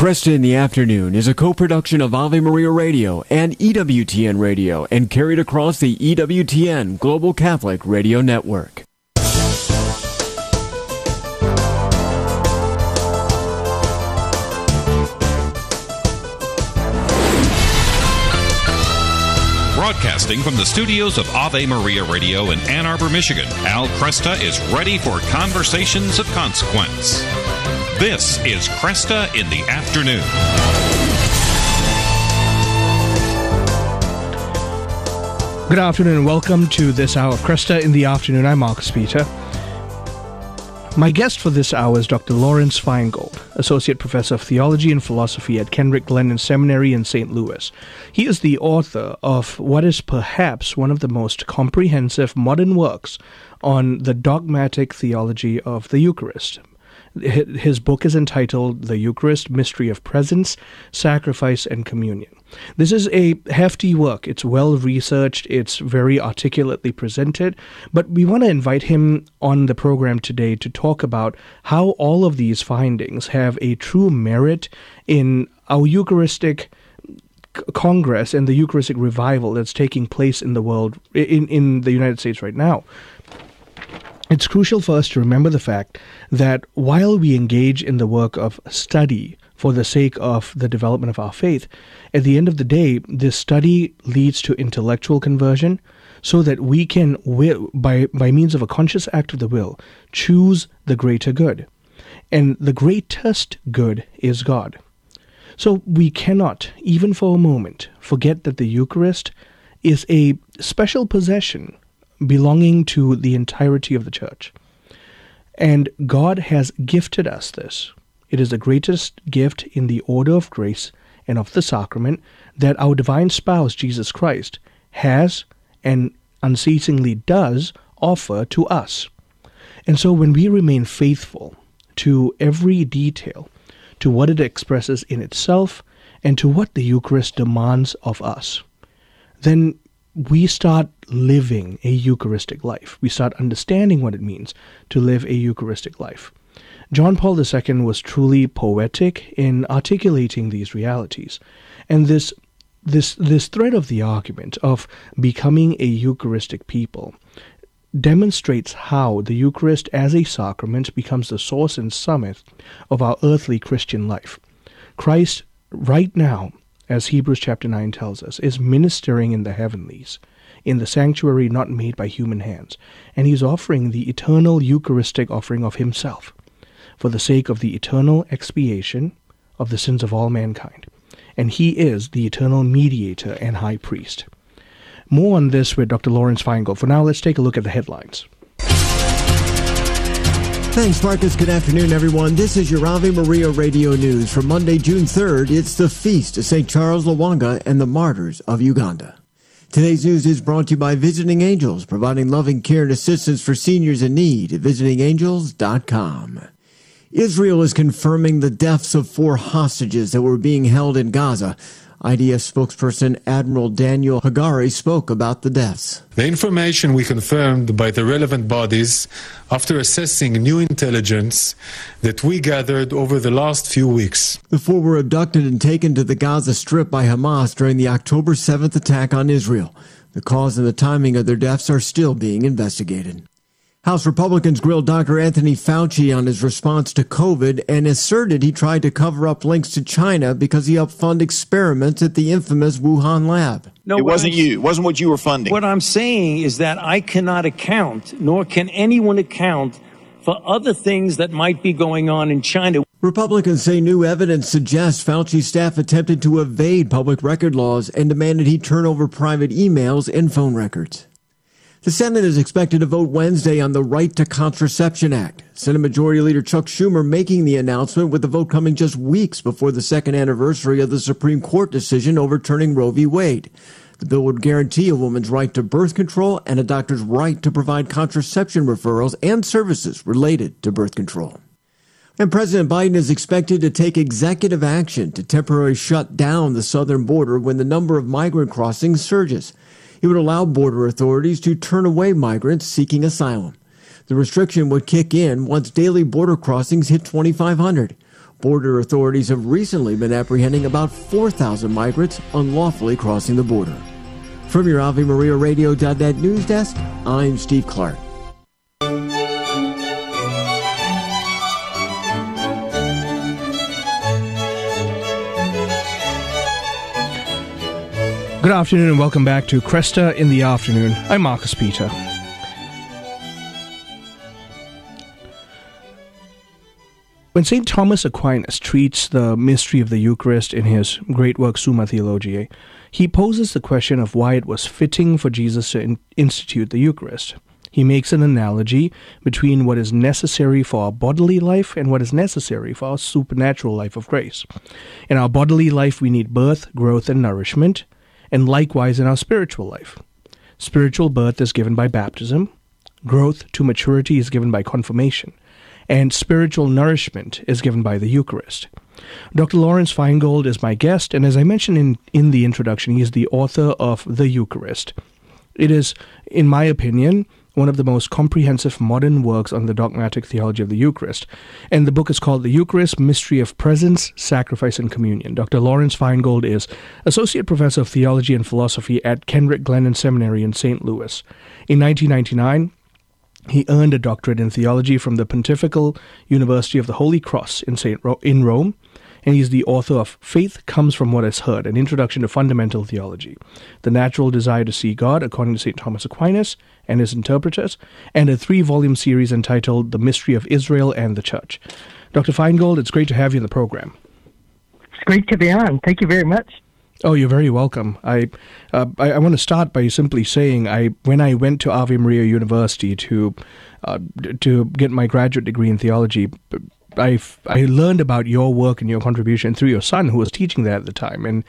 Kresta in the Afternoon is a co-production of Ave Maria Radio and EWTN Radio and carried across the EWTN Global Catholic Radio Network. Broadcasting from the studios of Ave Maria Radio in Ann Arbor, Michigan, Al Kresta is ready for conversations of consequence. This is Kresta in the Afternoon. Good afternoon and welcome to this hour of Kresta in the Afternoon. I'm Marcus Peter. My guest for this hour is Dr. Lawrence Feingold, Associate Professor of Theology and Philosophy at Kendrick Glennon Seminary in St. Louis. He is the author of what is perhaps one of the most comprehensive modern works on the dogmatic theology of the Eucharist. His book is entitled The Eucharist, Mystery of Presence, Sacrifice, and Communion. This is a hefty work. It's well-researched. It's very articulately presented. But we want to invite him on the program today to talk about how all of these findings have a true merit in our Eucharistic Congress and the Eucharistic revival that's taking place in the world, in the United States right now. It's crucial for us to remember the fact that while we engage in the work of study for the sake of the development of our faith, at the end of the day, this study leads to intellectual conversion so that we can, by means of a conscious act of the will, choose the greater good. And the greatest good is God. So we cannot, even for a moment, forget that the Eucharist is a special possession belonging to the entirety of the Church. And God has gifted us this. It is the greatest gift in the order of grace and of the sacrament that our divine spouse, Jesus Christ, has and unceasingly does offer to us. And so when we remain faithful to every detail, to what it expresses in itself, and to what the Eucharist demands of us, then we start living a Eucharistic life. We start understanding what it means to live a Eucharistic life. John Paul II was truly poetic in articulating these realities. And this thread of the argument of becoming a Eucharistic people demonstrates how the Eucharist as a sacrament becomes the source and summit of our earthly Christian life. Christ, right now, as Hebrews chapter 9 tells us, is ministering in the heavenlies, in the sanctuary not made by human hands, and he's offering the eternal Eucharistic offering of himself for the sake of the eternal expiation of the sins of all mankind. And he is the eternal mediator and high priest. More on this with Dr. Lawrence Feingold. For now, let's take a look at the headlines. Thanks, Marcus. Good afternoon, everyone. This is your Ave Maria Radio News for Monday, June 3rd. It's the Feast of St. Charles Lwanga and the Martyrs of Uganda. Today's news is brought to you by Visiting Angels, providing loving care and assistance for seniors in need at visitingangels.com. Israel is confirming the deaths of 4 hostages that were being held in Gaza. IDF spokesperson Admiral Daniel Hagari spoke about the deaths. The information we confirmed by the relevant bodies after assessing new intelligence that we gathered over the last few weeks. The 4 were abducted and taken to the Gaza Strip by Hamas during the October 7th attack on Israel. The cause and the timing of their deaths are still being investigated. House Republicans grilled Dr. Anthony Fauci on his response to COVID and asserted he tried to cover up links to China because he helped fund experiments at the infamous Wuhan lab. No, it wasn't you. It wasn't what you were funding. What I'm saying is that I cannot account, nor can anyone account, for other things that might be going on in China. Republicans say new evidence suggests Fauci's staff attempted to evade public record laws and demanded he turn over private emails and phone records. The Senate is expected to vote Wednesday on the Right to Contraception Act. Senate Majority Leader Chuck Schumer making the announcement with the vote coming just weeks before the second anniversary of the Supreme Court decision overturning Roe v. Wade. The bill would guarantee a woman's right to birth control and a doctor's right to provide contraception referrals and services related to birth control. And President Biden is expected to take executive action to temporarily shut down the southern border when the number of migrant crossings surges. It would allow border authorities to turn away migrants seeking asylum. The restriction would kick in once daily border crossings hit 2,500. Border authorities have recently been apprehending about 4,000 migrants unlawfully crossing the border. From your AveMariaRadio.net news desk, I'm Steve Clark. Good afternoon and welcome back to Cresta in the Afternoon. I'm Marcus Peter. When St. Thomas Aquinas treats the mystery of the Eucharist in his great work Summa Theologiae, he poses the question of why it was fitting for Jesus to institute the Eucharist. He makes an analogy between what is necessary for our bodily life and what is necessary for our supernatural life of grace. In our bodily life, we need birth, growth, and nourishment, and likewise in our spiritual life. Spiritual birth is given by baptism, growth to maturity is given by confirmation, and spiritual nourishment is given by the Eucharist. Dr. Lawrence Feingold is my guest, and as I mentioned in the introduction, he is the author of The Eucharist. It is, in my opinion, one of the most comprehensive modern works on the dogmatic theology of the Eucharist. And the book is called The Eucharist, Mystery of Presence, Sacrifice, and Communion. Dr. Lawrence Feingold is Associate Professor of Theology and Philosophy at Kendrick Glennon Seminary in St. Louis. In 1999, he earned a doctorate in theology from the Pontifical University of the Holy Cross in Rome, and he's the author of Faith Comes from What Is Heard, an introduction to fundamental theology, the natural desire to see God, according to St. Thomas Aquinas and his interpreters, and a 3-volume series entitled The Mystery of Israel and the Church. Dr. Feingold, it's great to have you in the program. It's great to be on. Thank you very much. Oh, you're very welcome. I want to start by simply saying when I went to Ave Maria University to get my graduate degree in theology, I learned about your work and your contribution through your son, who was teaching there at the time, and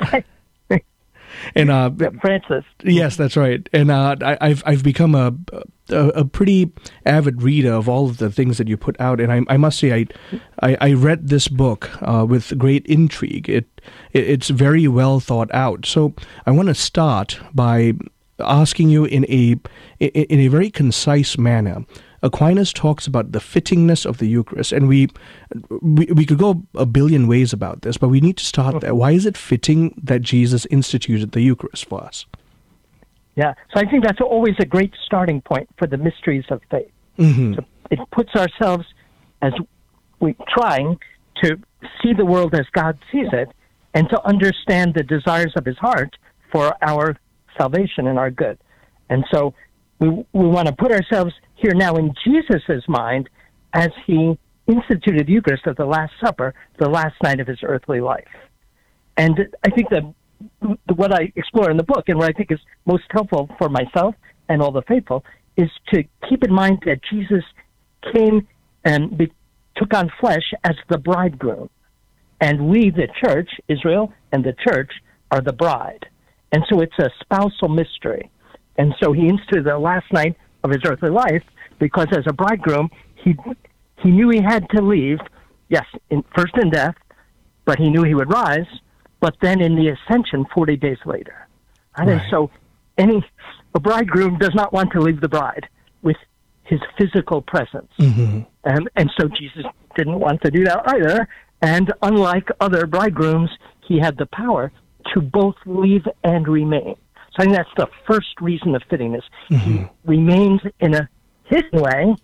Francis. Yes, that's right. And I've become a pretty avid reader of all of the things that you put out, and I must say I read this book with great intrigue. It's very well thought out. So I want to start by asking you in a very concise manner. Aquinas talks about the fittingness of the Eucharist, and we could go a billion ways about this, but we need to start there. Why is it fitting that Jesus instituted the Eucharist for us? Yeah, so I think that's always a great starting point for the mysteries of faith. Mm-hmm. So it puts ourselves as we trying to see the world as God sees it, and to understand the desires of his heart for our salvation and our good. And so we want to put ourselves here now in Jesus' mind as he instituted the Eucharist at the Last Supper, the last night of his earthly life. And I think that what I explore in the book, and what I think is most helpful for myself and all the faithful, is to keep in mind that Jesus came and took on flesh as the bridegroom. And we, the church, Israel, and the church are the bride. And so it's a spousal mystery. And so he instituted the last night of his earthly life because as a bridegroom, he knew he had to leave, yes, first in death, but he knew he would rise, but then in the ascension 40 days later. Right? And so a bridegroom does not want to leave the bride with his physical presence. Mm-hmm. And so Jesus didn't want to do that either. And unlike other bridegrooms, he had the power to both leave and remain. So I think that's the first reason of fittingness. Mm-hmm. He remains in a hidden way,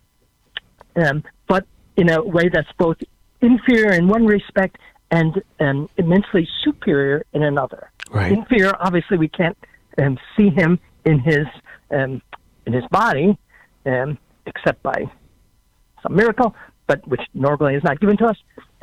but in a way that's both inferior in one respect and immensely superior in another. Right. Inferior, obviously, we can't see him in his body, except by some miracle, but which normally is not given to us.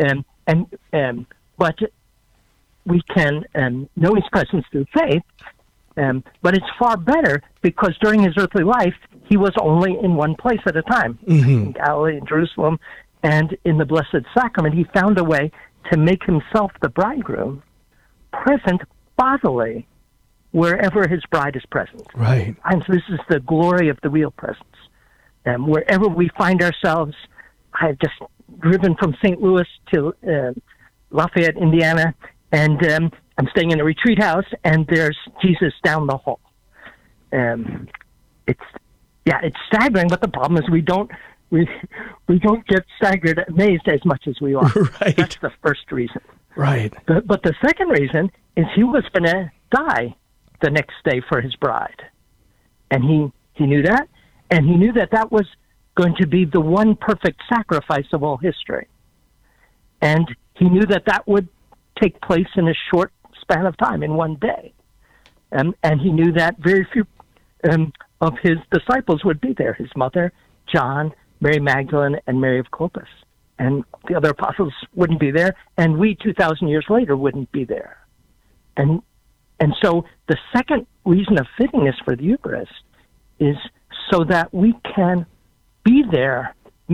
But we can know his presence through faith. But it's far better because during his earthly life, he was only in one place at a time, mm-hmm. in Galilee, in Jerusalem, and in the Blessed Sacrament. He found a way to make himself the bridegroom present bodily wherever his bride is present. Right. And so this is the glory of the real presence. Wherever we find ourselves, I've just driven from St. Louis to Lafayette, Indiana, and I'm staying in a retreat house, and there's Jesus down the hall. It's staggering, but the problem is we don't we don't get staggered, amazed as much as we are. Right. That's the first reason. Right. But the second reason is he was going to die the next day for his bride. And he knew that, and he knew that that was going to be the one perfect sacrifice of all history. And he knew that that would take place in a short span of time, in one day. And he knew that very few of his disciples would be there, his mother, John, Mary Magdalene, and Mary of Clopas. And the other apostles wouldn't be there, and we 2,000 years later wouldn't be there. And so the second reason of fittingness for the Eucharist is so that we can be there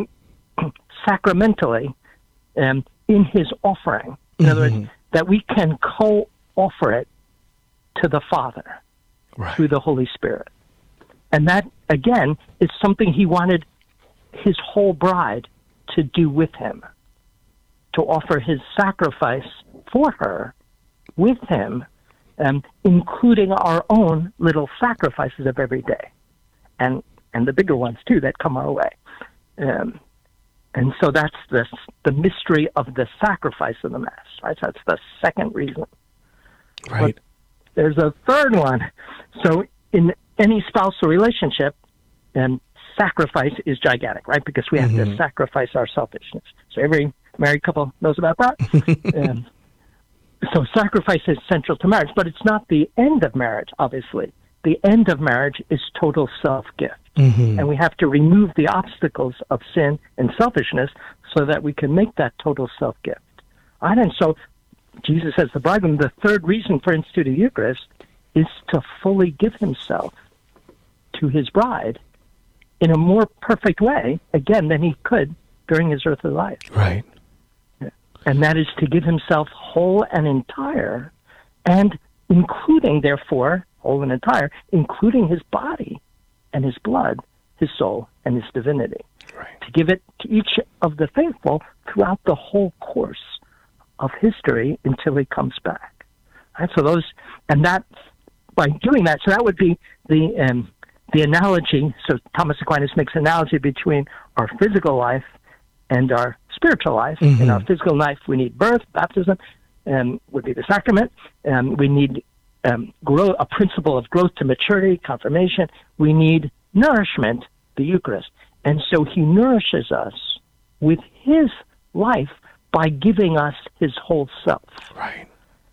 sacramentally in his offering. In other words, that we can co-offer it to the Father through the Holy Spirit. And that, again, is something he wanted his whole bride to do with him, to offer his sacrifice for her with him, including our own little sacrifices of every day, and the bigger ones, too, that come our way. And so that's the mystery of the sacrifice of the Mass, right? So that's the second reason. Right. But there's a third one. So in any spousal relationship, sacrifice is gigantic, right? Because we have to sacrifice our selfishness. So every married couple knows about that. So sacrifice is central to marriage, but it's not the end of marriage, obviously. The end of marriage is total self-gift. And we have to remove the obstacles of sin and selfishness so that we can make that total self-gift. Right? And so Jesus as the bridegroom, the third reason for instituting the Eucharist is to fully give himself to his bride in a more perfect way, again, than he could during his earthly life. Right. And that is to give himself whole and entire, and including, therefore, whole and entire, including his body and his blood, his soul, and his divinity. Right. To give it to each of the faithful throughout the whole course of history until he comes back. Right? So those, and that, by doing that, so that would be the analogy. So Thomas Aquinas makes an analogy between our physical life and our spiritual life. In our physical life, we need birth, baptism, would be the sacrament. We need a principle of growth to maturity, confirmation. We need nourishment, the Eucharist. And so he nourishes us with his life by giving us his whole self. Right.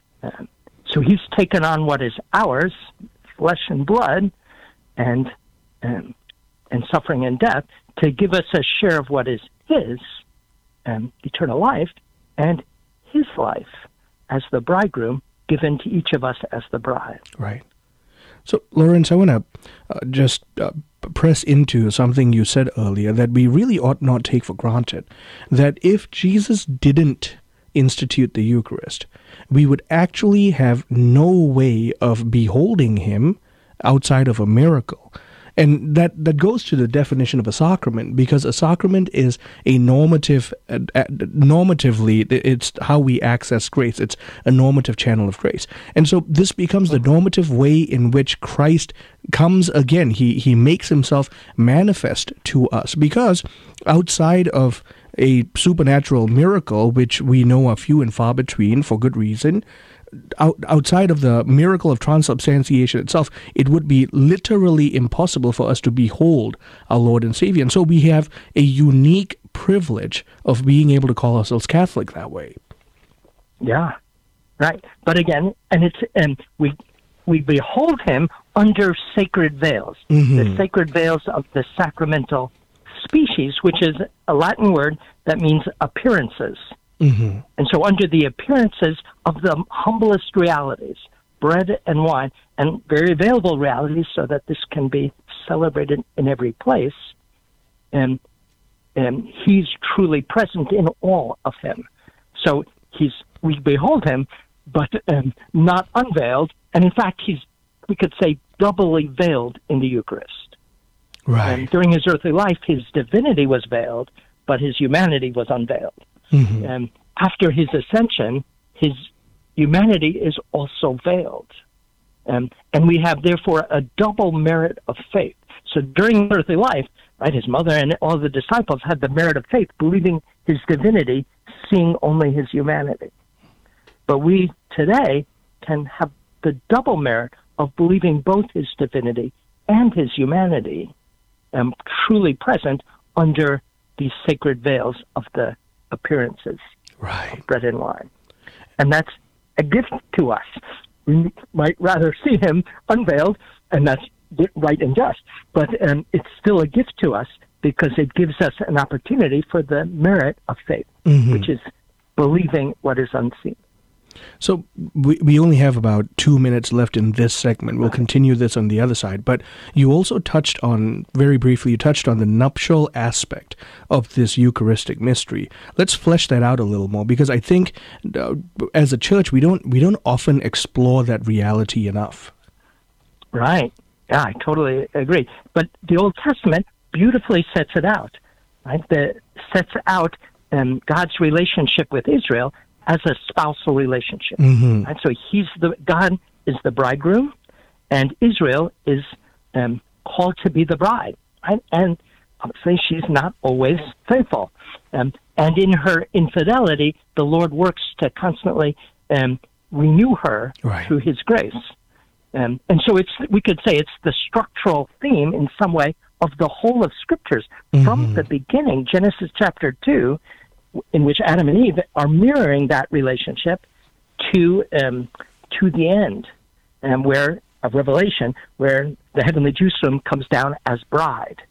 So he's taken on what is ours, flesh and blood, and suffering and death, to give us a share of what is his, eternal life, and his life as the bridegroom given to each of us as the bride. Right. So, Lawrence, I want to just press into something you said earlier that we really ought not take for granted, that if Jesus didn't institute the Eucharist, we would actually have no way of beholding him outside of a miracle. And that goes to the definition of a sacrament, because a sacrament is a normatively, it's how we access grace. It's a normative channel of grace. And so this becomes the normative way in which Christ comes again. He makes himself manifest to us, because outside of a supernatural miracle, which we know are few and far between for good reason, outside of the miracle of transubstantiation itself, it would be literally impossible for us to behold our Lord and Savior. And so we have a unique privilege of being able to call ourselves Catholic that way. Yeah, right. But again, we behold him under sacred veils, the sacred veils of the sacramental species, which is a Latin word that means appearances. And so under the appearances of the humblest realities, bread and wine, and very available realities so that this can be celebrated in every place, and he's truly present in all of him. So we behold him, but not unveiled, and in fact we could say doubly veiled in the Eucharist. Right. During his earthly life, his divinity was veiled, but his humanity was unveiled. After his ascension, his humanity is also veiled. And we have, therefore, a double merit of faith. So during earthly life, right? His mother and all the disciples had the merit of faith, believing his divinity, seeing only his humanity. But we today can have the double merit of believing both his divinity and his humanity truly present under these sacred veils of the appearances of bread and wine. And that's a gift to us. We might rather see him unveiled, and that's right and just, but it's still a gift to us because it gives us an opportunity for the merit of faith, which is believing what is unseen. So we only have about 2 minutes left in this segment. We'll continue this on the other side. But you also touched on, very briefly, the nuptial aspect of this Eucharistic mystery. Let's flesh that out a little more, because I think as a church, we don't often explore that reality enough. Right. Yeah, I totally agree. But the Old Testament beautifully sets it out. Right? Sets out God's relationship with Israel as a spousal relationship. And so God is the bridegroom, and Israel is called to be the bride. Right? And obviously she's not always faithful. And in her infidelity, the Lord works to constantly renew her through his grace. And so we could say it's the structural theme in some way of the whole of Scriptures from the beginning, Genesis chapter 2, in which Adam and Eve are mirroring that relationship to the end, of Revelation, where the heavenly Jerusalem comes down as bride,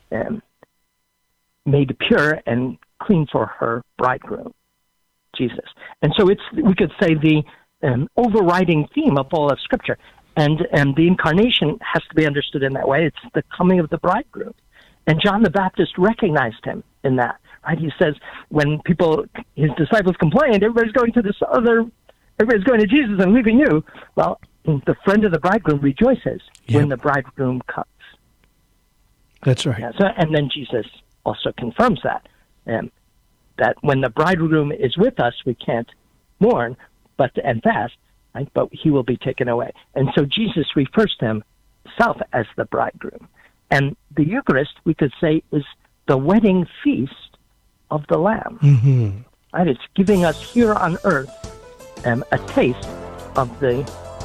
made pure and clean for her bridegroom, Jesus. And so we could say the overriding theme of all of Scripture. And the incarnation has to be understood in that way. It's the coming of the bridegroom. And John the Baptist recognized him in that. Right? He says, when his disciples complained, everybody's going to Jesus and leaving you. Well, the friend of the bridegroom rejoices when the bridegroom comes. That's right. Yeah, and then Jesus also confirms that when the bridegroom is with us, we can't mourn and fast, right? But he will be taken away. And so Jesus refers to himself as the bridegroom. And the Eucharist, we could say, is the wedding feast of the Lamb. Right? It's giving us here on earth a taste of the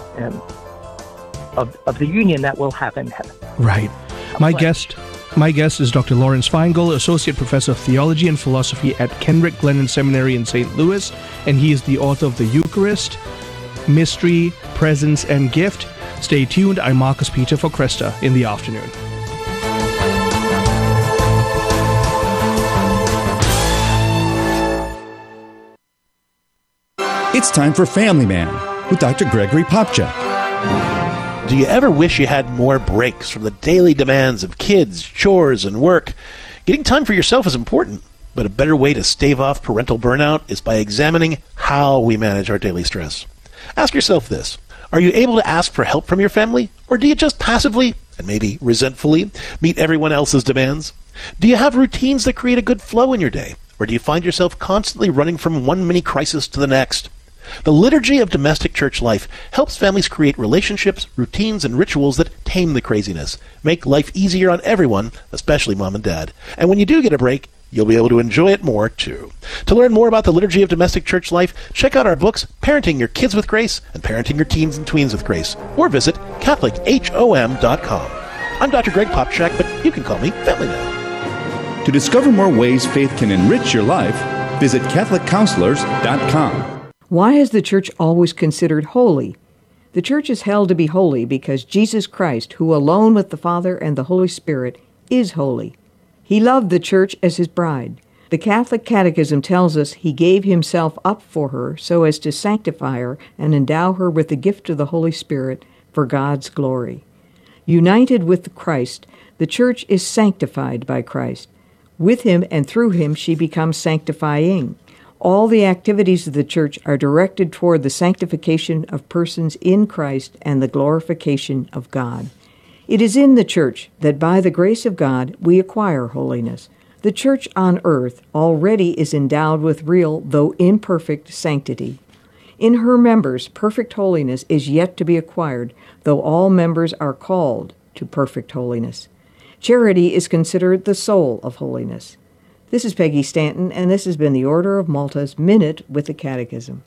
union that we'll have in heaven. Right. My guest is Dr. Lawrence Feingold, Associate Professor of Theology and Philosophy at Kendrick Glennon Seminary in St. Louis, and he is the author of The Eucharist, Mystery, Presence, and Gift. Stay tuned. I'm Marcus Peter for Cresta in the Afternoon. It's time for Family Man with Dr. Gregory Popcak. Do you ever wish you had more breaks from the daily demands of kids, chores, and work? Getting time for yourself is important, but a better way to stave off parental burnout is by examining how we manage our daily stress. Ask yourself this: are you able to ask for help from your family, or do you just passively, and maybe resentfully, meet everyone else's demands? Do you have routines that create a good flow in your day, or do you find yourself constantly running from one mini crisis to the next? The liturgy of domestic church life helps families create relationships, routines, and rituals that tame the craziness, make life easier on everyone, especially mom and dad. And when you do get a break, you'll be able to enjoy it more, too. To learn more about the liturgy of domestic church life, check out our books, Parenting Your Kids with Grace and Parenting Your Teens and Tweens with Grace, or visit CatholicHOM.com. I'm Dr. Greg Popcak, but you can call me Family Man. To discover more ways faith can enrich your life, visit CatholicCounselors.com. Why is the Church always considered holy? The Church is held to be holy because Jesus Christ, who alone with the Father and the Holy Spirit, is holy. He loved the Church as his bride. The Catholic Catechism tells us he gave himself up for her so as to sanctify her and endow her with the gift of the Holy Spirit for God's glory. United with Christ, the Church is sanctified by Christ. With him and through him she becomes sanctifying. All the activities of the Church are directed toward the sanctification of persons in Christ and the glorification of God. It is in the Church that by the grace of God we acquire holiness. The Church on earth already is endowed with real, though imperfect, sanctity. In her members, perfect holiness is yet to be acquired, though all members are called to perfect holiness. Charity is considered the soul of holiness. This is Peggy Stanton, and this has been the Order of Malta's Minute with the Catechism.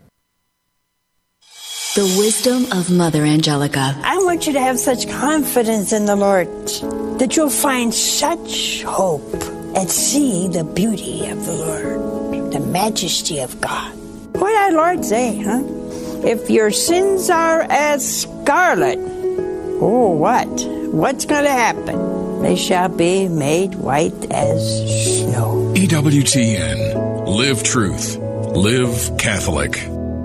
The wisdom of Mother Angelica. I want you to have such confidence in the Lord that you'll find such hope and see the beauty of the Lord, the majesty of God. What did our Lord say, huh? If your sins are as scarlet, oh, what? What's going to happen? They shall be made white as snow. EWTN. Live truth. Live Catholic.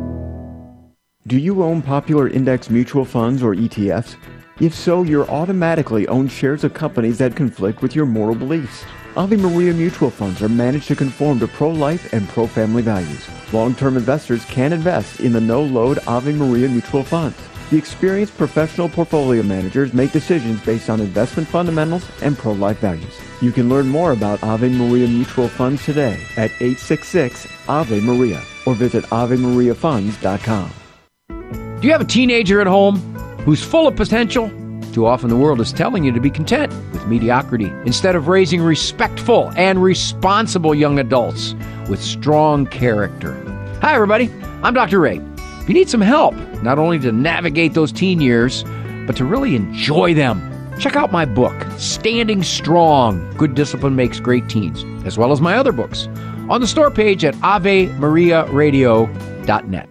Do you own popular index mutual funds or ETFs? If so, you're automatically own shares of companies that conflict with your moral beliefs. Ave Maria mutual funds are managed to conform to pro-life and pro-family values. Long-term investors can invest in the no-load Ave Maria mutual funds. The experienced professional portfolio managers make decisions based on investment fundamentals and pro-life values. You can learn more about Ave Maria mutual funds today at 866-AVE-MARIA or visit AveMariaFunds.com. Do you have a teenager at home who's full of potential? Too often the world is telling you to be content with mediocrity instead of raising respectful and responsible young adults with strong character. Hi, everybody. I'm Dr. Ray. If you need some help, not only to navigate those teen years, but to really enjoy them, check out my book, Standing Strong, Good Discipline Makes Great Teens, as well as my other books on the store page at AveMariaRadio.net.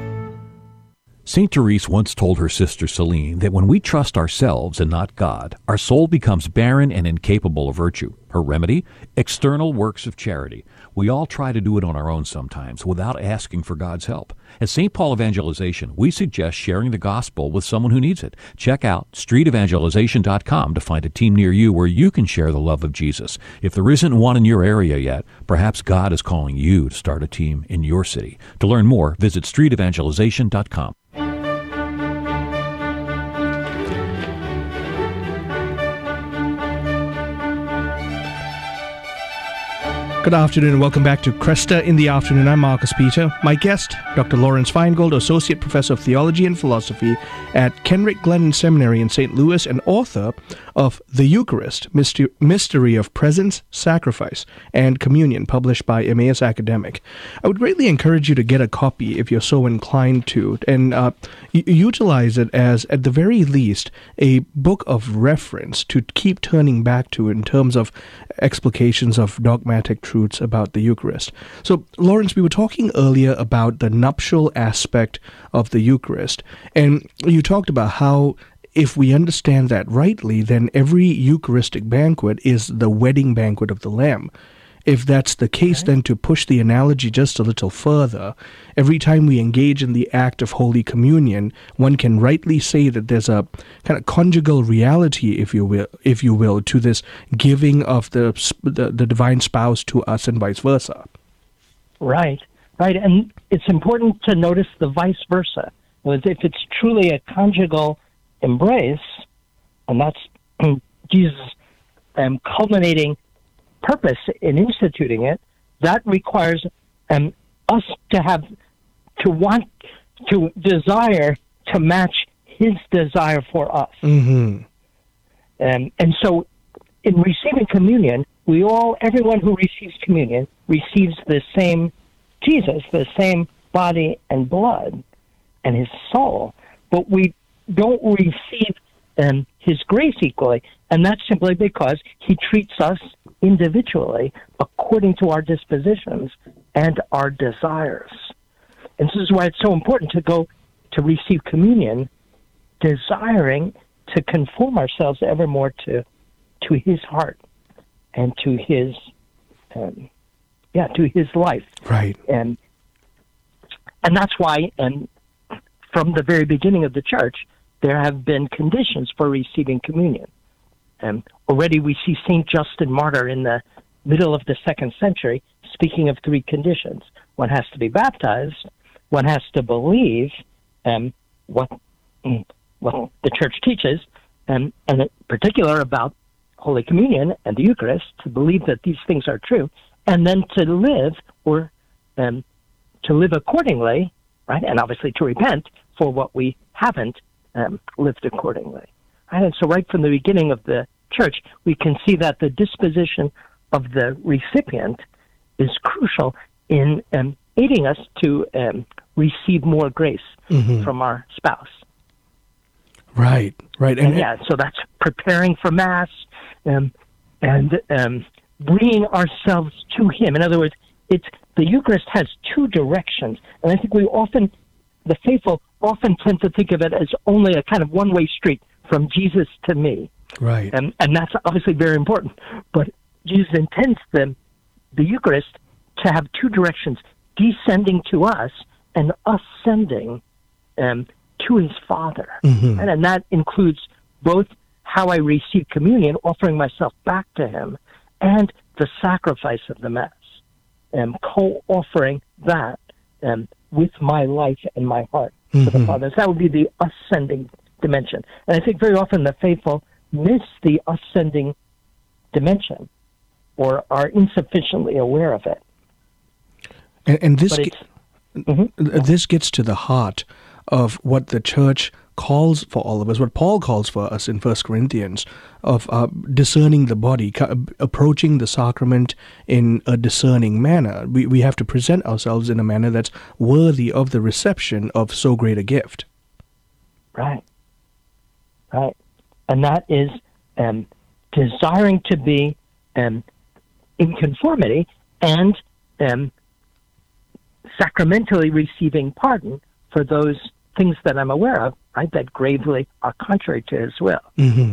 St. Therese once told her sister Celine that when we trust ourselves and not God, our soul becomes barren and incapable of virtue. Her remedy? External works of charity. We all try to do it on our own sometimes without asking for God's help. At St. Paul Evangelization, we suggest sharing the gospel with someone who needs it. Check out streetevangelization.com to find a team near you where you can share the love of Jesus. If there isn't one in your area yet, perhaps God is calling you to start a team in your city. To learn more, visit streetevangelization.com. Good afternoon and welcome back to Cresta in the Afternoon. I'm Marcus Peter. My guest, Dr. Lawrence Feingold, Associate Professor of Theology and Philosophy at Kenrick Glennon Seminary in St. Louis and author of The Eucharist, Mystery of Presence, Sacrifice, and Communion, published by Emmaus Academic. I would greatly encourage you to get a copy if you're so inclined to, and utilize it as, at the very least, a book of reference to keep turning back to in terms of explications of dogmatic truths about the Eucharist. So, Lawrence, we were talking earlier about the nuptial aspect of the Eucharist, and you talked about how if we understand that rightly, then every Eucharistic banquet is the wedding banquet of the Lamb. If that's the case, then to push the analogy just a little further, every time we engage in the act of Holy Communion, one can rightly say that there's a kind of conjugal reality, if you will, to this giving of the divine spouse to us and vice versa. Right. And it's important to notice the vice versa. If it's truly a conjugal embrace, and that's Jesus' culminating purpose in instituting it, that requires us to want to desire to match his desire for us. Mm-hmm. And so in receiving communion, everyone who receives communion receives the same Jesus, the same body and blood and his soul, but we don't receive his grace equally, and that's simply because he treats us individually according to our dispositions and our desires. And this is why it's so important to go to receive communion, desiring to conform ourselves ever more to his heart and to his life. Right. And that's why, from the very beginning of the church, there have been conditions for receiving communion. Already we see St. Justin Martyr in the middle of the 2nd century speaking of 3 conditions. One has to be baptized, one has to believe what the church teaches, and in particular about Holy Communion and the Eucharist, to believe that these things are true, and then to live accordingly, right? And obviously to repent for what we haven't lived accordingly. Right? And so right from the beginning of the church, we can see that the disposition of the recipient is crucial in aiding us to receive more grace from our spouse. Right. And so that's preparing for Mass and bringing ourselves to Him. In other words, the Eucharist has two directions, and I think the faithful often tend to think of it as only a kind of one-way street from Jesus to me. Right. And that's obviously very important. But Jesus intends the Eucharist to have two directions, descending to us and ascending to His Father. And that includes both how I receive communion, offering myself back to Him, and the sacrifice of the Mass, co-offering that with my life and my heart to the Father. So that would be the ascending dimension. And I think very often the faithful miss the ascending dimension or are insufficiently aware of it. And this gets to the heart of what the Church calls for all of us, what Paul calls for us in 1 Corinthians, of discerning the body, approaching the sacrament in a discerning manner. We have to present ourselves in a manner that's worthy of the reception of so great a gift. Right. And that is desiring to be in conformity and sacramentally receiving pardon for those things that I'm aware of, right, that gravely are contrary to His will.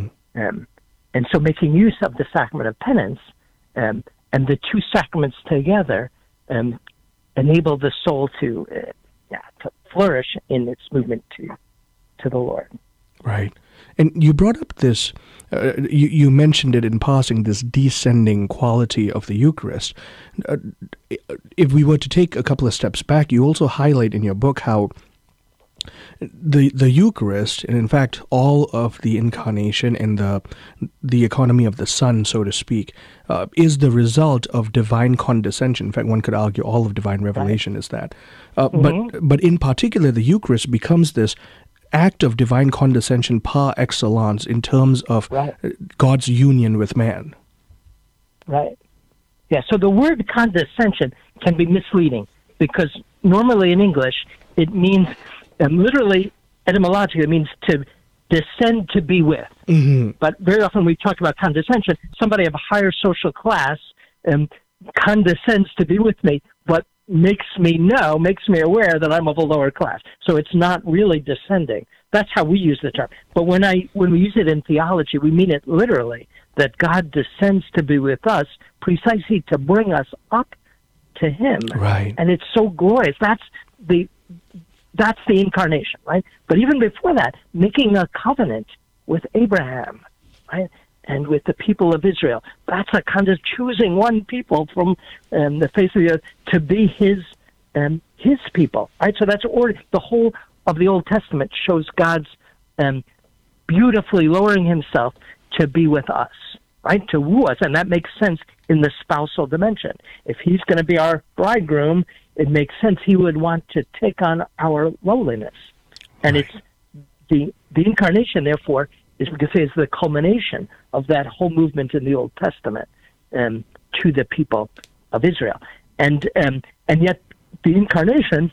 And so making use of the sacrament of penance and the two sacraments together enable the soul to flourish in its movement to the Lord. Right. And you brought up this, you mentioned it in passing, this descending quality of the Eucharist. If we were to take a couple of steps back, you also highlight in your book how the Eucharist, and in fact all of the incarnation and the economy of the Son, so to speak, is the result of divine condescension. In fact, one could argue all of divine revelation is that. But in particular, the Eucharist becomes this act of divine condescension par excellence in terms of God's union with man. Right. Yeah, so the word condescension can be misleading because normally in English it means, literally, etymologically, it means to descend to be with. But very often we talk about condescension. Somebody of a higher social class condescends to be with me, but makes me aware that I'm of a lower class. So it's not really descending. That's how we use the term. But when we use it in theology, we mean it literally, that God descends to be with us precisely to bring us up to Him. Right. And it's so glorious. That's the incarnation, right? But even before that, making a covenant with Abraham, right? And with the people of Israel. That's a kind of choosing one people from the face of the earth to be his people, right? So that's the whole of the Old Testament shows God's beautifully lowering Himself to be with us, right? To woo us, and that makes sense in the spousal dimension. If He's going to be our bridegroom, it makes sense He would want to take on our lowliness, and it's the incarnation, therefore, is we could say is the culmination of that whole movement in the Old Testament to the people of Israel, and yet the incarnation,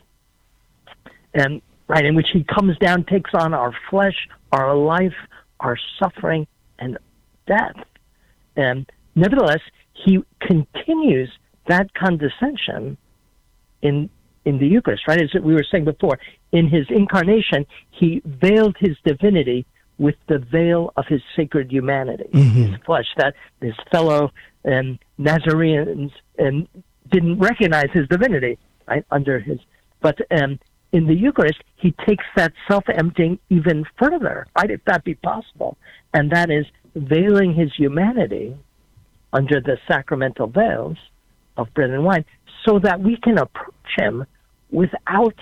right, in which He comes down, takes on our flesh, our life, our suffering, and death. Nevertheless, He continues that condescension in the Eucharist, right? As we were saying before, in His incarnation, He veiled His divinity with the veil of His sacred humanity, His flesh, that His fellow Nazareans didn't recognize His divinity, right, under His. But in the Eucharist, He takes that self-emptying even further, right, if that be possible, and that is veiling His humanity under the sacramental veils of bread and wine, so that we can approach Him without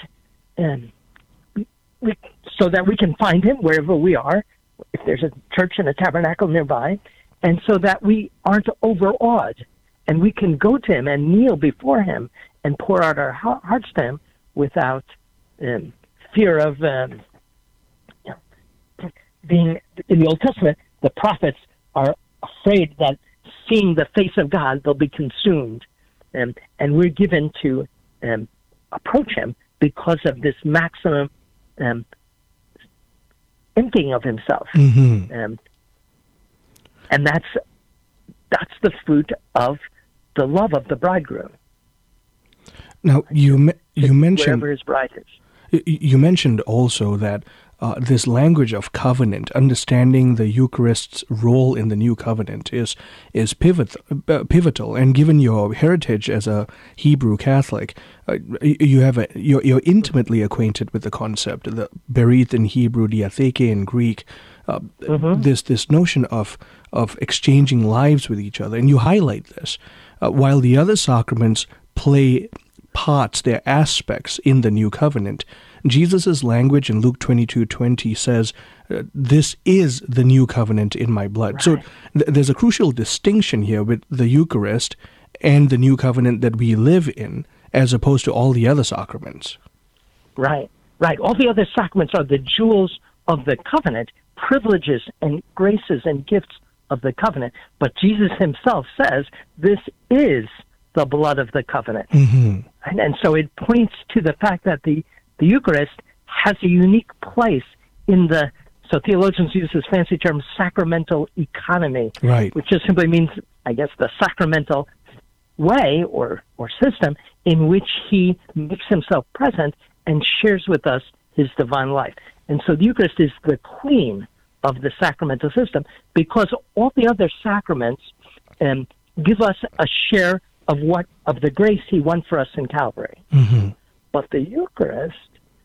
so that we can find Him wherever we are, if there's a church and a tabernacle nearby, and so that we aren't overawed, and we can go to Him and kneel before Him and pour out our hearts to Him without fear of being, in the Old Testament, the prophets are afraid that seeing the face of God, they'll be consumed. And we're given to approach him because of this maximum emptying of himself. And that's the fruit of the love of the bridegroom. Now, you mentioned wherever his bride is. You mentioned also that this language of covenant, understanding the Eucharist's role in the new covenant, is pivotal. And given your heritage as a Hebrew Catholic, you're intimately acquainted with the concept, the berith in Hebrew, diatheke in Greek. This notion of exchanging lives with each other, and you highlight this, while the other sacraments play parts, their aspects in the new covenant. Jesus' language in Luke 22:20 says, "This is the new covenant in my blood." Right. So there's a crucial distinction here with the Eucharist and the new covenant that we live in, as opposed to all the other sacraments. Right. All the other sacraments are the jewels of the covenant, privileges and graces and gifts of the covenant. But Jesus himself says, this is the blood of the covenant. And so it points to the fact that the Eucharist has a unique place in so theologians use this fancy term, sacramental economy, right, which just simply means, I guess, the sacramental way or system in which he makes himself present and shares with us his divine life. And so the Eucharist is the queen of the sacramental system, because all the other sacraments give us a share of the grace he won for us in Calvary. But the Eucharist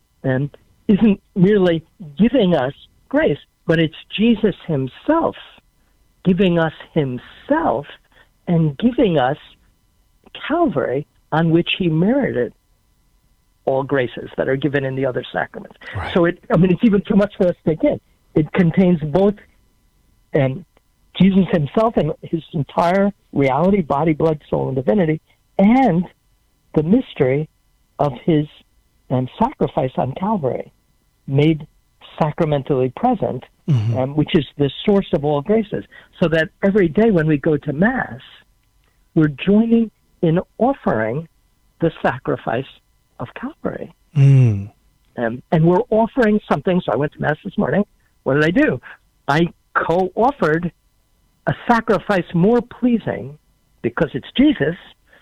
isn't merely giving us grace, but it's Jesus himself giving us himself and giving us Calvary, on which he merited all graces that are given in the other sacraments. Right. So it's even too much for us to get. It contains both Jesus himself and his entire reality, body, blood, soul, and divinity, and the mystery of his sacrifice on Calvary, made sacramentally present, which is the source of all graces. So that every day when we go to Mass, we're joining in offering the sacrifice of Calvary. And we're offering something. So I went to Mass this morning. What did I do? I co-offered a sacrifice more pleasing, because it's Jesus,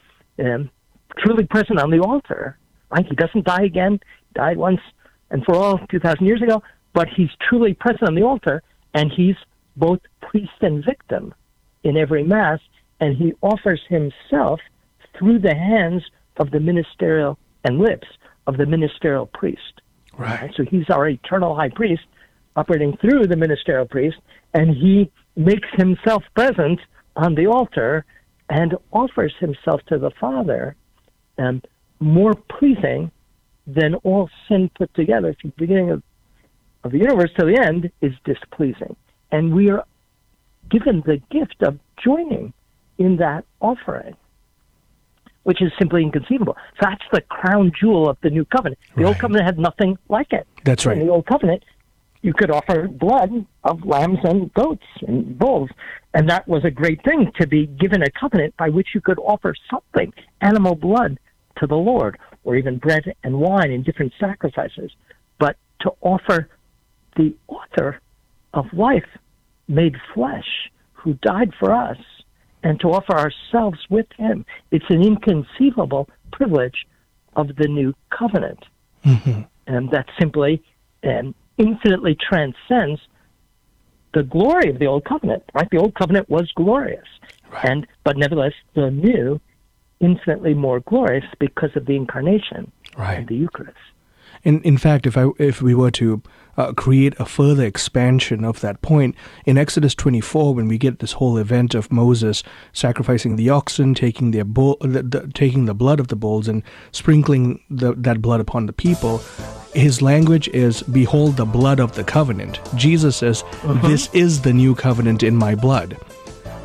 truly present on the altar. Right? He doesn't die again. He died once and for all 2,000 years ago, but he's truly present on the altar, and he's both priest and victim in every Mass, and he offers himself through the hands of the ministerial and lips of the ministerial priest. Right. So he's our eternal high priest, operating through the ministerial priest, and he makes himself present on the altar and offers himself to the Father, more pleasing than all sin put together from the beginning of the universe to the end is displeasing. And we are given the gift of joining in that offering, which is simply inconceivable. So that's the crown jewel of the new covenant. The old covenant had nothing like it. That's right. In the old covenant, you could offer blood of lambs and goats and bulls, and that was a great thing, to be given a covenant by which you could offer something, animal blood, to the Lord, or even bread and wine in different sacrifices. But to offer the author of life made flesh, who died for us, and to offer ourselves with him, it's an inconceivable privilege of the new covenant. And that simply infinitely transcends the glory of the old covenant. Right? The old covenant was glorious, but nevertheless, the new, infinitely more glorious because of the incarnation of the Eucharist. In fact, if we were to create a further expansion of that point, in Exodus 24, when we get this whole event of Moses sacrificing the oxen, taking their taking the blood of the bulls and sprinkling that blood upon the people, his language is, "Behold the blood of the covenant." Jesus says, "This is the new covenant in my blood."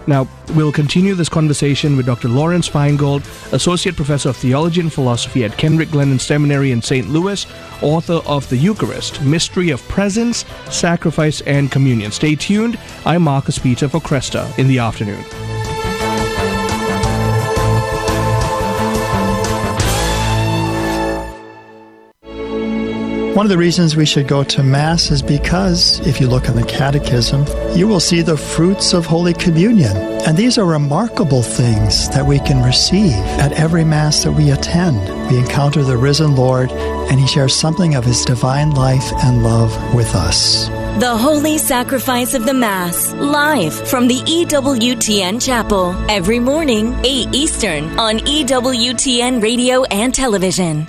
Now, we'll continue this conversation with Dr. Lawrence Feingold, Associate Professor of Theology and Philosophy at Kendrick Glennon Seminary in St. Louis, author of The Eucharist, Mystery of Presence, Sacrifice, and Communion. Stay tuned. I'm Marcus Peter for Cresta in the Afternoon. One of the reasons we should go to Mass is because, if you look in the Catechism, you will see the fruits of Holy Communion. And these are remarkable things that we can receive at every Mass that we attend. We encounter the risen Lord, and He shares something of His divine life and love with us. The Holy Sacrifice of the Mass, live from the EWTN Chapel, every morning, 8 Eastern, on EWTN Radio and Television.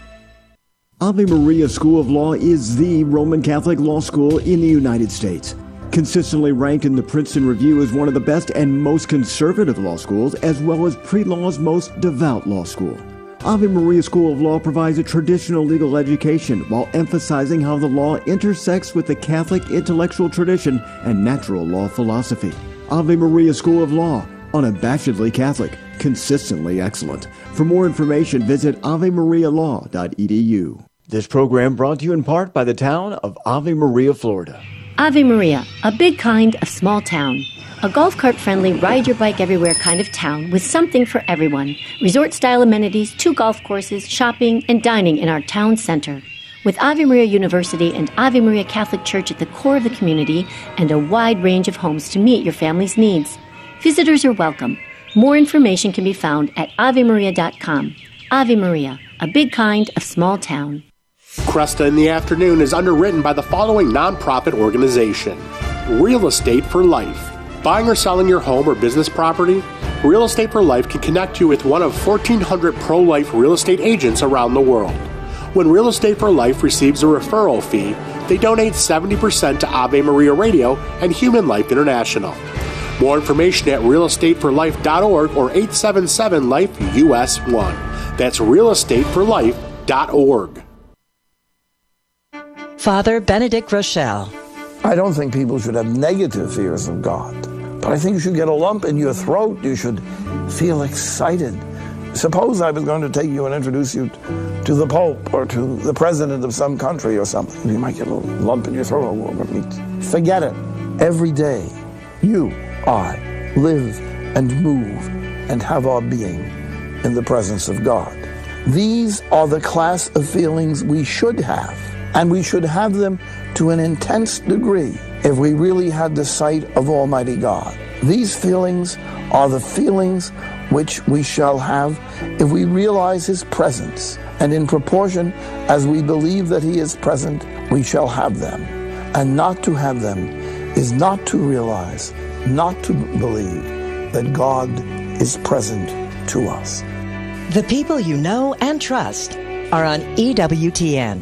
Ave Maria School of Law is the Roman Catholic law school in the United States. Consistently ranked in the Princeton Review as one of the best and most conservative law schools, as well as pre-law's most devout law school. Ave Maria School of Law provides a traditional legal education while emphasizing how the law intersects with the Catholic intellectual tradition and natural law philosophy. Ave Maria School of Law, unabashedly Catholic, consistently excellent. For more information, visit avemarialaw.edu. This program brought to you in part by the town of Ave Maria, Florida. Ave Maria, a big kind of small town. A golf cart-friendly, ride-your-bike-everywhere kind of town with something for everyone. Resort-style amenities, 2 golf courses, shopping, and dining in our town center. With Ave Maria University and Ave Maria Catholic Church at the core of the community and a wide range of homes to meet your family's needs. Visitors are welcome. More information can be found at avemaria.com. Ave Maria, a big kind of small town. Cresta in the Afternoon is underwritten by the following nonprofit organization. Real Estate for Life. Buying or selling your home or business property? Real Estate for Life can connect you with one of 1,400 pro-life real estate agents around the world. When Real Estate for Life receives a referral fee, they donate 70% to Ave Maria Radio and Human Life International. More information at realestateforlife.org or 877-LIFE-US1. That's realestateforlife.org. Father Benedict Rochelle. I don't think people should have negative fears of God, but I think you should get a lump in your throat. You should feel excited. Suppose I was going to take you and introduce you to the Pope or to the President of some country or something. You might get a little lump in your throat. Forget it. Every day, you, I, live and move and have our being in the presence of God. These are the class of feelings we should have. And we should have them to an intense degree if we really had the sight of Almighty God. These feelings are the feelings which we shall have if we realize His presence. And in proportion as we believe that He is present, we shall have them. And not to have them is not to realize, not to believe that God is present to us. The people you know and trust are on EWTN.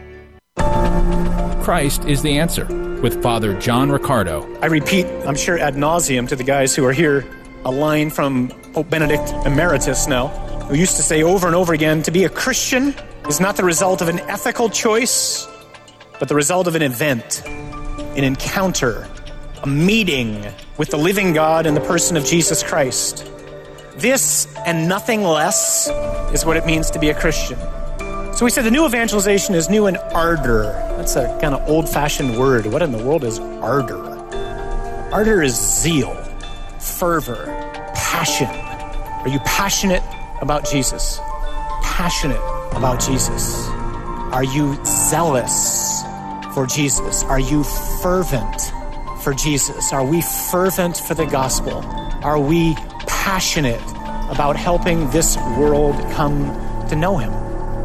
Christ is the answer, with Father John Riccardo. I repeat, I'm sure ad nauseum to the guys who are here, a line from Pope Benedict Emeritus now, who used to say over and over again, to be a Christian is not the result of an ethical choice, but the result of an event, an encounter, a meeting with the living God in the person of Jesus Christ. This and nothing less is what it means to be a Christian. So we said the new evangelization is new in ardor. That's a kind of old-fashioned word. What in the world is ardor? Ardor is zeal, fervor, passion. Are you passionate about Jesus? Passionate about Jesus. Are you zealous for Jesus? Are you fervent for Jesus? Are we fervent for the gospel? Are we passionate about helping this world come to know Him?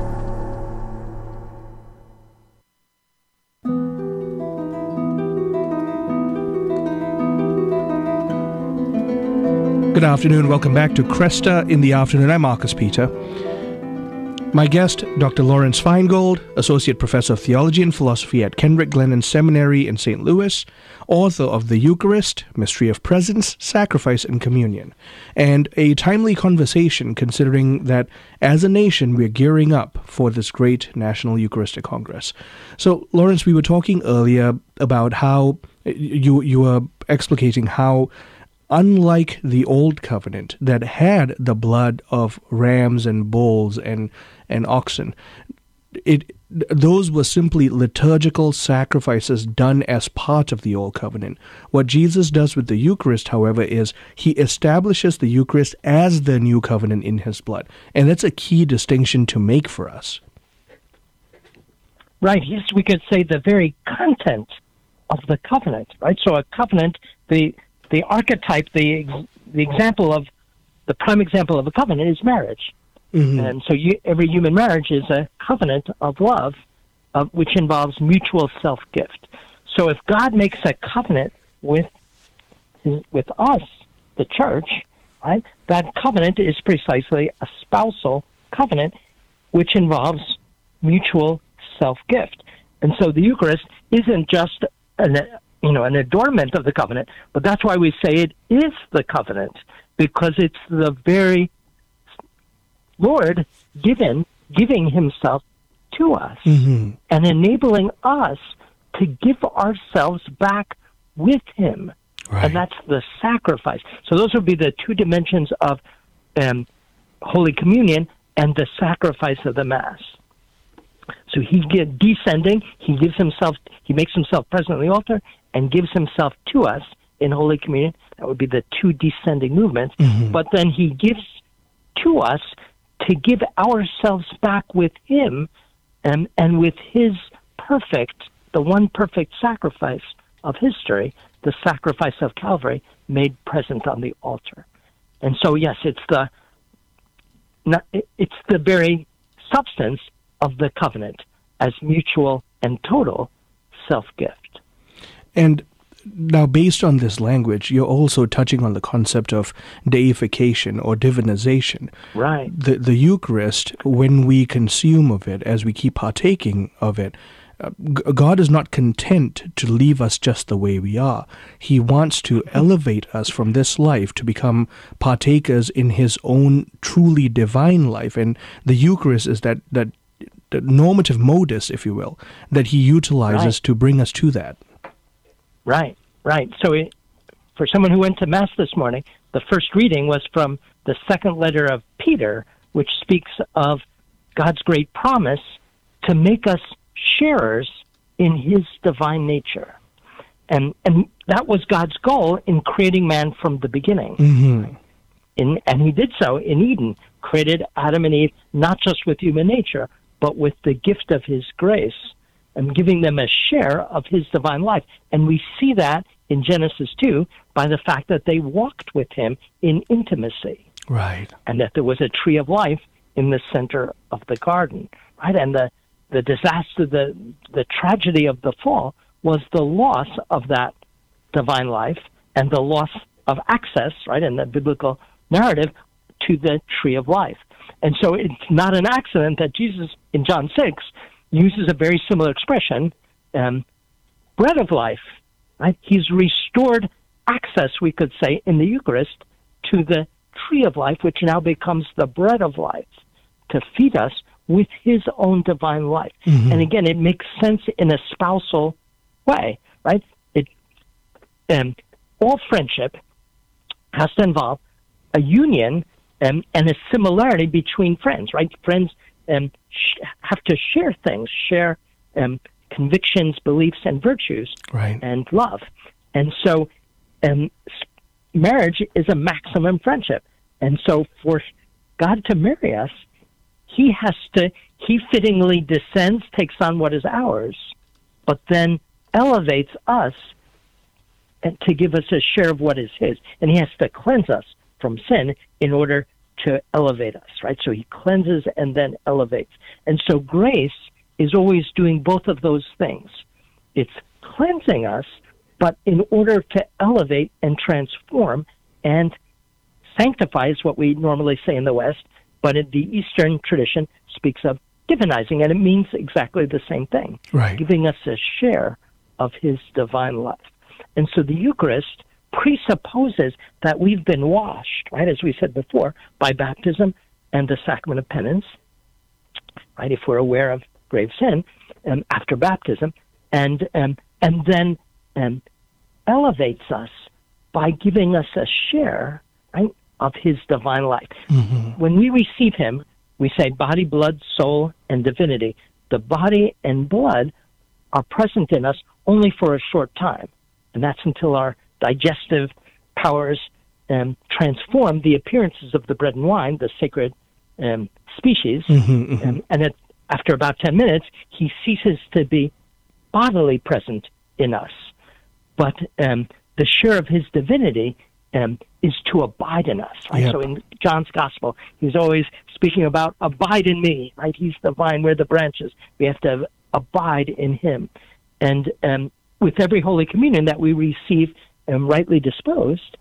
Good afternoon. Welcome back to Cresta in the Afternoon. I'm Marcus Peter. My guest, Dr. Lawrence Feingold, Associate Professor of Theology and Philosophy at Kendrick Glennon Seminary in St. Louis, author of The Eucharist, Mystery of Presence, Sacrifice, and Communion, and a timely conversation considering that as a nation we're gearing up for this great National Eucharistic Congress. So, Lawrence, we were talking earlier about how you were explicating how unlike the Old Covenant that had the blood of rams and bulls and oxen, those were simply liturgical sacrifices done as part of the Old Covenant. What Jesus does with the Eucharist, however, is he establishes the Eucharist as the new covenant in his blood. And that's a key distinction to make for us. Right. We could say the very content of the covenant, right? So a covenant, the archetype, the example of, the prime example of a covenant is marriage. Mm-hmm. And so every human marriage is a covenant of love, which involves mutual self-gift. So if God makes a covenant with us, the church, right, that covenant is precisely a spousal covenant, which involves mutual self-gift. And so the Eucharist isn't just an adornment of the covenant, but that's why we say it is the covenant, because it's the very Lord giving himself to us, mm-hmm. and enabling us to give ourselves back with him. Right. And that's the sacrifice. So those would be the two dimensions of Holy Communion and the sacrifice of the Mass. So he descending, he makes himself present on the altar and gives himself to us in Holy Communion. That would be the two descending movements. Mm-hmm. But then he gives to us to give ourselves back with him, and with his the one perfect sacrifice of history, the sacrifice of Calvary, made present on the altar. And so, yes, it's the very substance of the covenant as mutual and total self-gift. And now, based on this language, you're also touching on the concept of deification or divinization. Right. The Eucharist, when we consume of it, as we keep partaking of it, God is not content to leave us just the way we are. He wants to elevate us from this life to become partakers in his own truly divine life. And the Eucharist is that the normative modus, if you will, that he utilizes to bring us to that. Right. So for someone who went to Mass this morning, the first reading was from the second letter of Peter, which speaks of God's great promise to make us sharers in his divine nature. And that was God's goal in creating man from the beginning. Mm-hmm. And he did so in Eden, created Adam and Eve, not just with human nature, but with the gift of his grace, and giving them a share of his divine life. And we see that in Genesis 2 by the fact that they walked with him in intimacy. Right. And that there was a tree of life in the center of the garden. Right. And the disaster, the tragedy of the fall was the loss of that divine life and the loss of access, right, in the biblical narrative, to the tree of life. And so it's not an accident that Jesus, in John 6, uses a very similar expression, bread of life. Right? He's restored access, we could say, in the Eucharist to the tree of life, which now becomes the bread of life, to feed us with his own divine life. Mm-hmm. And again, it makes sense in a spousal way, right? All friendship has to involve a union and a similarity between friends, right? Friends have to share things, share convictions, beliefs, and virtues, right, and love. And so marriage is a maximum friendship. And so for God to marry us, he fittingly descends, takes on what is ours, but then elevates us to give us a share of what is his. And he has to cleanse us from sin in order to elevate us, right? So he cleanses and then elevates. And so grace is always doing both of those things. It's cleansing us, but in order to elevate and transform and sanctify is what we normally say in the West, but in the Eastern tradition speaks of divinizing, and it means exactly the same thing, right, giving us a share of his divine life. And so the Eucharist presupposes that we've been washed, right, as we said before, by baptism and the sacrament of penance, right, if we're aware of grave sin after baptism, and then elevates us by giving us a share, right, of his divine life. Mm-hmm. When we receive him, we say body, blood, soul, and divinity. The body and blood are present in us only for a short time, and that's until our digestive powers transform the appearances of the bread and wine, the sacred species, and after about 10 minutes, he ceases to be bodily present in us. But the share of his divinity is to abide in us. Right? Yep. So in John's Gospel, he's always speaking about abide in me. Right? He's the vine, we're the branches. We have to abide in him. And with every Holy Communion that we receive rightly disposed,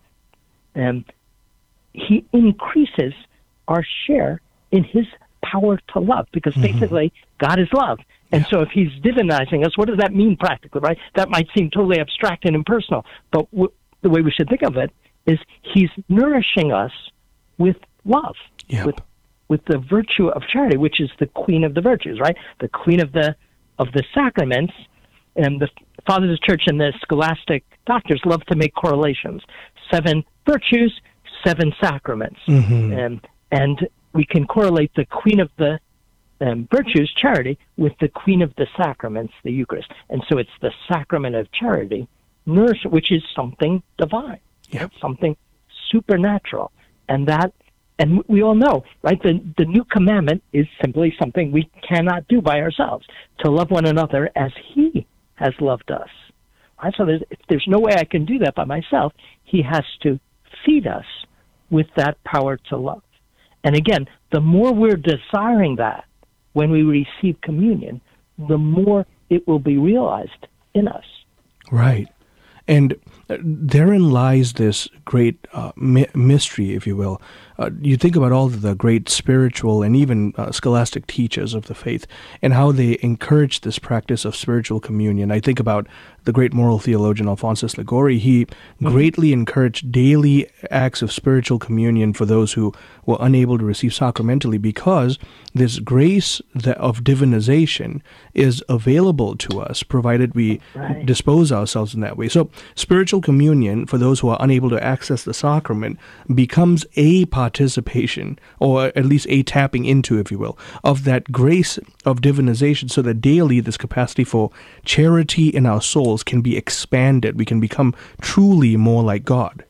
he increases our share in his power to love, because basically God is love. And so if he's divinizing us, what does that mean practically, right? That might seem totally abstract and impersonal, but the way we should think of it is he's nourishing us with love, with the virtue of charity, which is the queen of the virtues, right? The queen of the sacraments. And the Fathers of the Church and the scholastic doctors love to make correlations. 7 virtues, 7 sacraments. And we can correlate the queen of the virtues, charity, with the queen of the sacraments, the Eucharist. And so it's the sacrament of charity, which is something divine, something supernatural. And we all know, right, the new commandment is simply something we cannot do by ourselves, to love one another as he has loved us. Right? So there's no way I can do that by myself. He has to feed us with that power to love. And again, the more we're desiring that when we receive communion, the more it will be realized in us. Right. And therein lies this great mystery, if you will. You think about all the great spiritual and even scholastic teachers of the faith and how they encouraged this practice of spiritual communion. I think about the great moral theologian Alphonsus Liguori. He greatly encouraged daily acts of spiritual communion for those who were unable to receive sacramentally, because this grace of divinization is available to us, provided we dispose ourselves in that way. So spiritual communion, for those who are unable to access the sacrament, becomes a participation, or at least a tapping into, if you will, of that grace of divinization, so that daily this capacity for charity in our souls can be expanded. We can become truly more like God.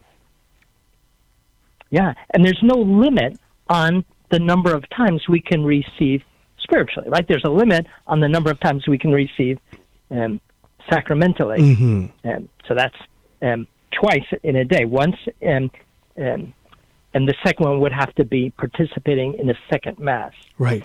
Yeah, and there's no limit on the number of times we can receive spiritually, right? There's a limit on the number of times we can receive sacramentally. So that's twice in a day. Once, and the second one would have to be participating in a second Mass. Right.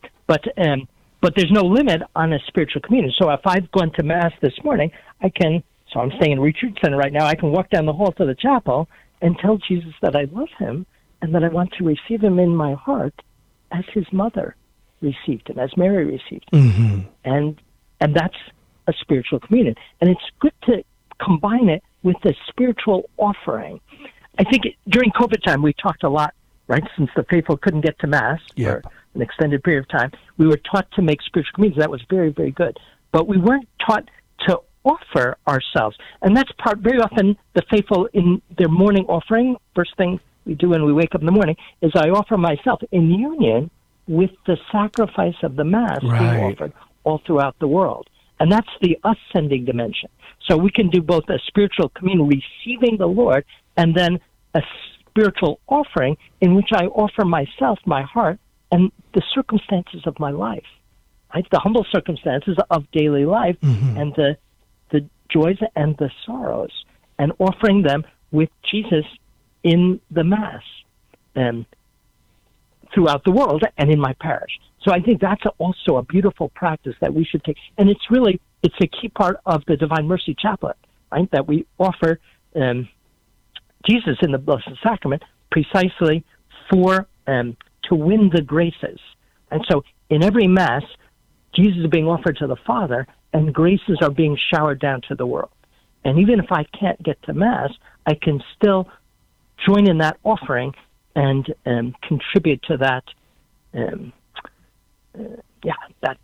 But there's no limit on a spiritual communion. So if I've gone to Mass this morning, so I'm staying in a retreat center right now, I can walk down the hall to the chapel and tell Jesus that I love him and that I want to receive him in my heart as his mother received him, as Mary received him. And that's a spiritual communion. And it's good to combine it with the spiritual offering. I think during COVID time, we talked a lot, right? Since the faithful couldn't get to Mass for an extended period of time, we were taught to make spiritual communions. That was very, very good. But we weren't taught to offer ourselves. And that's very often the faithful in their morning offering. First thing we do when we wake up in the morning is I offer myself in union with the sacrifice of the Mass being offered all throughout the world. And that's the ascending dimension. So we can do both a spiritual communion, receiving the Lord, and then a spiritual offering in which I offer myself, my heart, and the circumstances of my life, right? The humble circumstances of daily life and the joys and the sorrows, and offering them with Jesus in the Mass and throughout the world and in my parish. So I think that's also a beautiful practice that we should take. And it's a key part of the Divine Mercy Chaplet, right? That we offer Jesus in the Blessed Sacrament precisely for to win the graces. And so in every Mass, Jesus is being offered to the Father, and graces are being showered down to the world. And even if I can't get to Mass, I can still join in that offering and contribute to that, that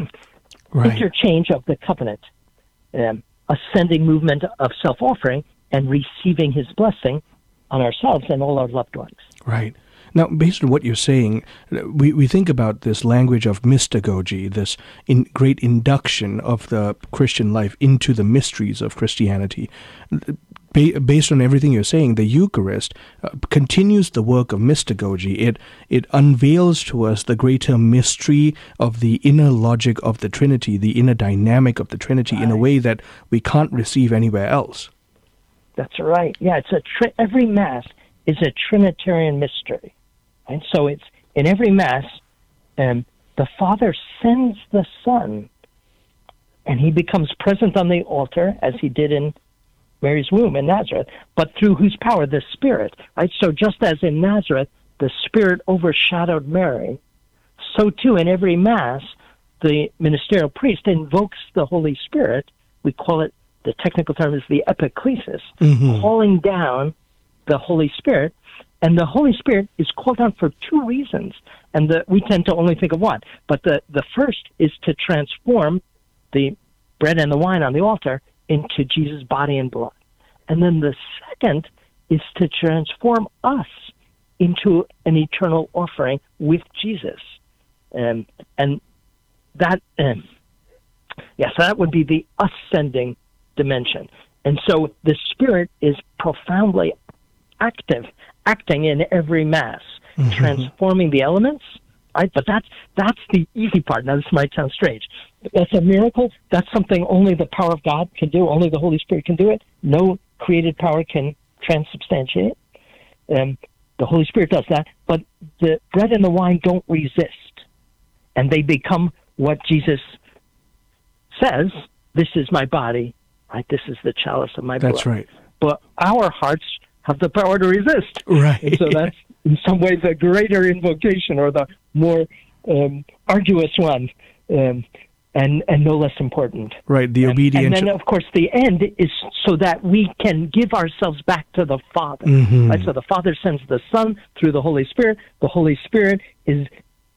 interchange of the covenant, ascending movement of self-offering and receiving his blessing on ourselves and all our loved ones. Right. Now, based on what you're saying, we think about this language of mystagogy, this great induction of the Christian life into the mysteries of Christianity. Based on everything you're saying, the Eucharist continues the work of mystagogy. It unveils to us the greater mystery of the inner logic of the Trinity, the inner dynamic of the Trinity, in a way that we can't receive anywhere else. That's right. Yeah, every Mass is a Trinitarian mystery. And so it's in every Mass, the Father sends the Son, and he becomes present on the altar, as he did in Mary's womb in Nazareth, but through whose power? The Spirit. Right? So just as in Nazareth, the Spirit overshadowed Mary, so too in every Mass, the ministerial priest invokes the Holy Spirit. We call it, the technical term is the epiclesis, calling down the Holy Spirit. And the Holy Spirit is called down for two reasons. And we tend to only think of one. But the first is to transform the bread and the wine on the altar into Jesus' body and blood. And then the second is to transform us into an eternal offering with Jesus. And that, so that would be the ascending dimension. And so the Spirit is profoundly acting in every Mass, transforming the elements, right? But that's the easy part. Now, this might sound strange. That's a miracle. That's something only the power of God can do. Only the Holy Spirit can do it. No created power can transubstantiate it. The Holy Spirit does that. But the bread and the wine don't resist. And they become what Jesus says, this is my body, right? This is the chalice of my blood. That's right. But our hearts have the power to resist. Right. And so that's in some ways the greater invocation, or the more arduous one, and no less important. Right, the obedience. And then, of course, the end is so that we can give ourselves back to the Father. Right? So the Father sends the Son through the Holy Spirit. The Holy Spirit is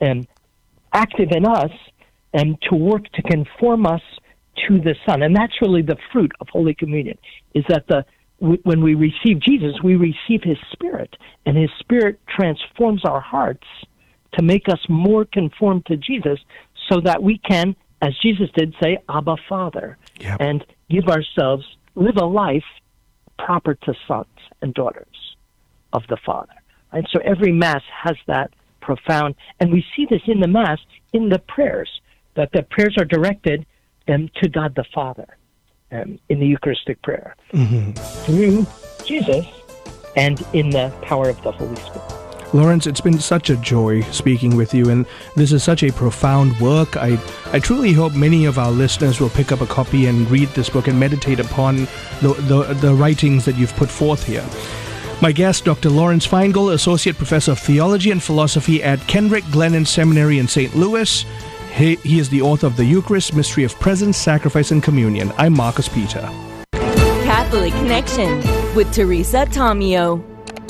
active in us and to work to conform us to the Son. And that's really the fruit of Holy Communion, is that when we receive Jesus, we receive his Spirit, and his Spirit transforms our hearts to make us more conformed to Jesus, so that we can, as Jesus did, say, Abba, Father, and live a life proper to sons and daughters of the Father. And so every Mass has that profound, and we see this in the Mass, in the prayers, that the prayers are directed to God the Father. In the Eucharistic prayer, through Jesus, and in the power of the Holy Spirit. Lawrence, it's been such a joy speaking with you, and this is such a profound work. I truly hope many of our listeners will pick up a copy and read this book and meditate upon the writings that you've put forth here. My guest, Dr. Lawrence Feingold, Associate Professor of Theology and Philosophy at Kendrick Glennon Seminary in St. Louis. He is the author of The Eucharist, Mystery of Presence, Sacrifice, and Communion. I'm Marcus Peter. Catholic Connection with Teresa Tomeo.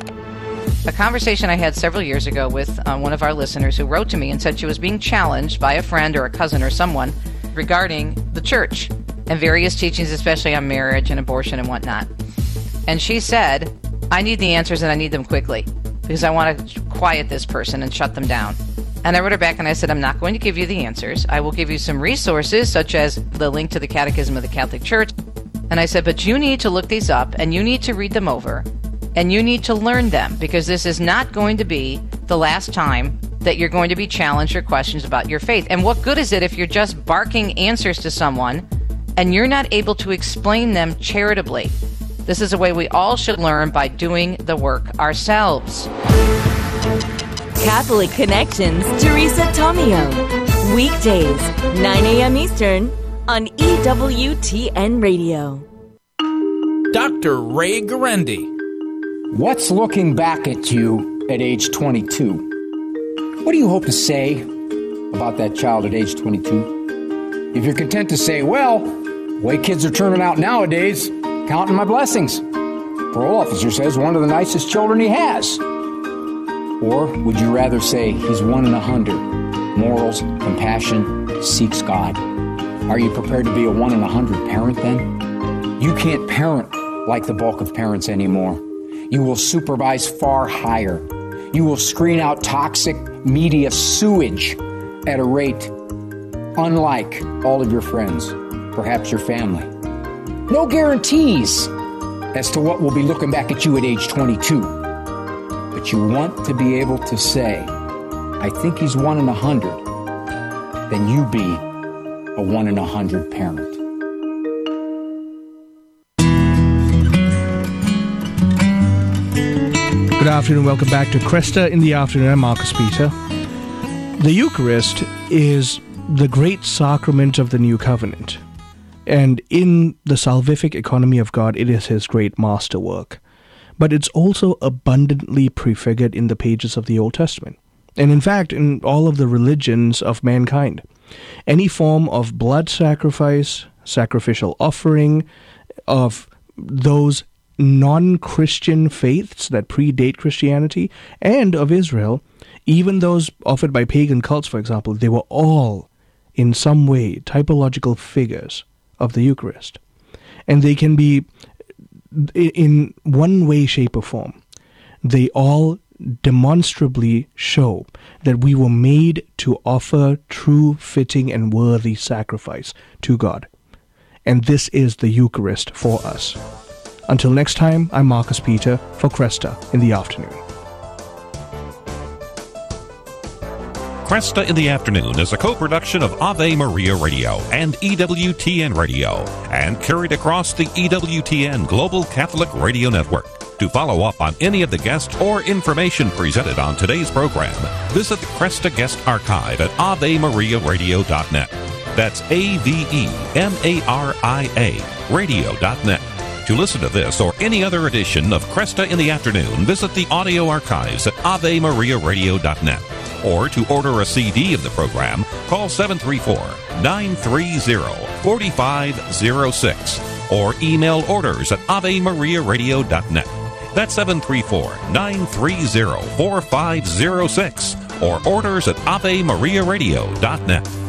A conversation I had several years ago with one of our listeners who wrote to me and said she was being challenged by a friend or a cousin or someone regarding the church and various teachings, especially on marriage and abortion and whatnot. And she said, I need the answers and I need them quickly because I want to quiet this person and shut them down. And I wrote her back and I said, I'm not going to give you the answers. I will give you some resources, such as the link to the Catechism of the Catholic Church. And I said, but you need to look these up and you need to read them over and you need to learn them, because this is not going to be the last time that you're going to be challenged or questions about your faith. And what good is it if you're just barking answers to someone and you're not able to explain them charitably? This is a way we all should learn, by doing the work ourselves. Catholic Connections, Teresa Tomeo. Weekdays, 9 a.m. Eastern on EWTN Radio. Dr. Ray Guarendi. What's looking back at you at age 22? What do you hope to say about that child at age 22? If you're content to say, well, the way kids are turning out nowadays, counting my blessings. Parole officer says one of the nicest children he has. Or would you rather say he's 1 in 100? Morals, compassion, seeks God. Are you prepared to be a 1 in 100 parent then? You can't parent like the bulk of parents anymore. You will supervise far higher. You will screen out toxic media sewage at a rate unlike all of your friends, perhaps your family. No guarantees as to what will be looking back at you at age 22. But you want to be able to say, I think he's 1 in 100. Then you be a 1 in 100 parent. Good afternoon. Welcome back to Cresta in the Afternoon. I'm Marcus Peter. The Eucharist is the great sacrament of the New Covenant. And in the salvific economy of God, it is his great masterwork. But it's also abundantly prefigured in the pages of the Old Testament. And in fact, in all of the religions of mankind. Any form of blood sacrifice, sacrificial offering, of those non-Christian faiths that predate Christianity, and of Israel, even those offered by pagan cults, for example, they were all in some way typological figures of the Eucharist. And they can be in one way, shape, or form. They all demonstrably show that we were made to offer true, fitting, and worthy sacrifice to God. And this is the Eucharist for us. Until next time, I'm Marcus Peter for Cresta in the Afternoon. Cresta in the Afternoon is a co-production of Ave Maria Radio and EWTN Radio, and carried across the EWTN Global Catholic Radio Network. To follow up on any of the guests or information presented on today's program, visit the Cresta Guest Archive at AveMariaRadio.net. That's AVEMARIA Radio.net. To listen to this or any other edition of Cresta in the Afternoon, visit the audio archives at AveMariaRadio.net. Or to order a CD of the program, call 734-930-4506 or email orders at AveMariaRadio.net. That's 734-930-4506 or orders at AveMariaRadio.net.